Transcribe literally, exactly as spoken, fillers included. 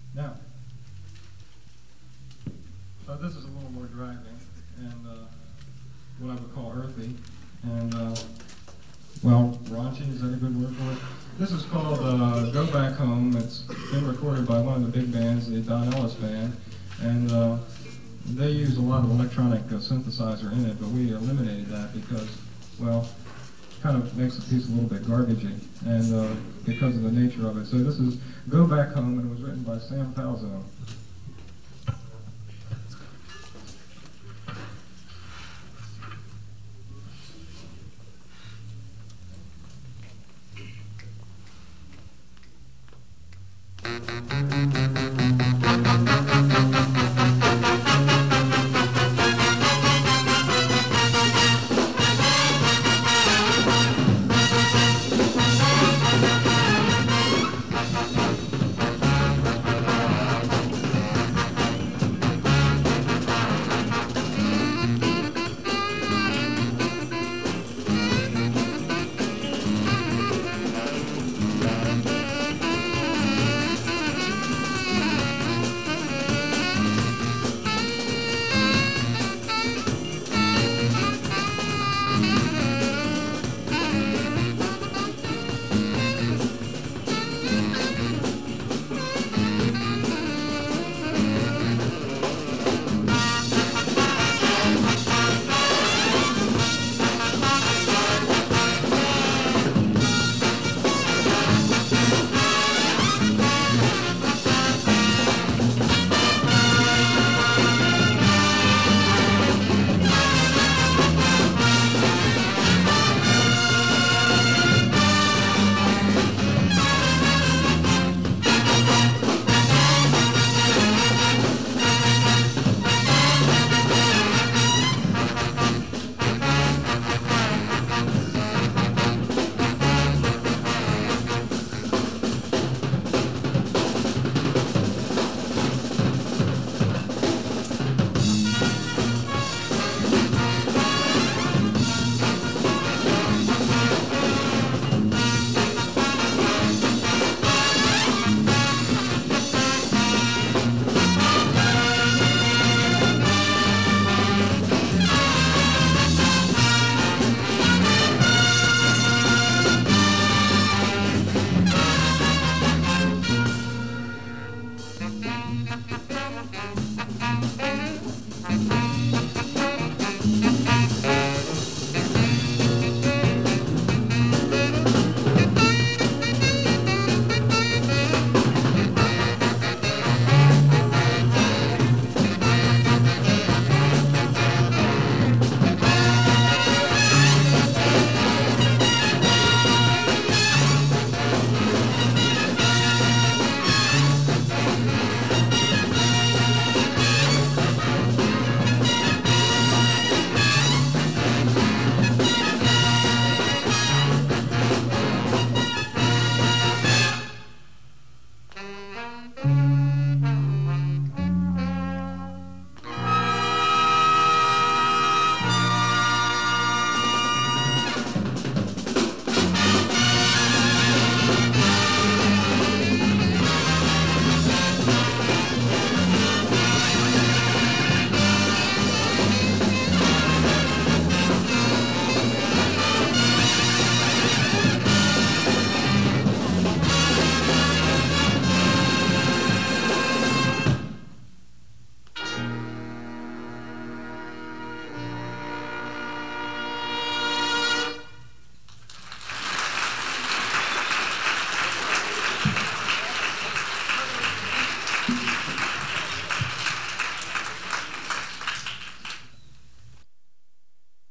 Now, so this is a little more driving and uh, what I would call earthy. And, uh, well, raunchy, is that a good word for it? This is called uh, Go Back Home. It's been recorded by one of the big bands, the Don Ellis Band. And uh, they use a lot of electronic uh, synthesizer in it, but we eliminated that because, well, kind of makes the piece a little bit garbagey, and uh, because of the nature of it. So this is Go Back Home, and it was written by Sam Falzone.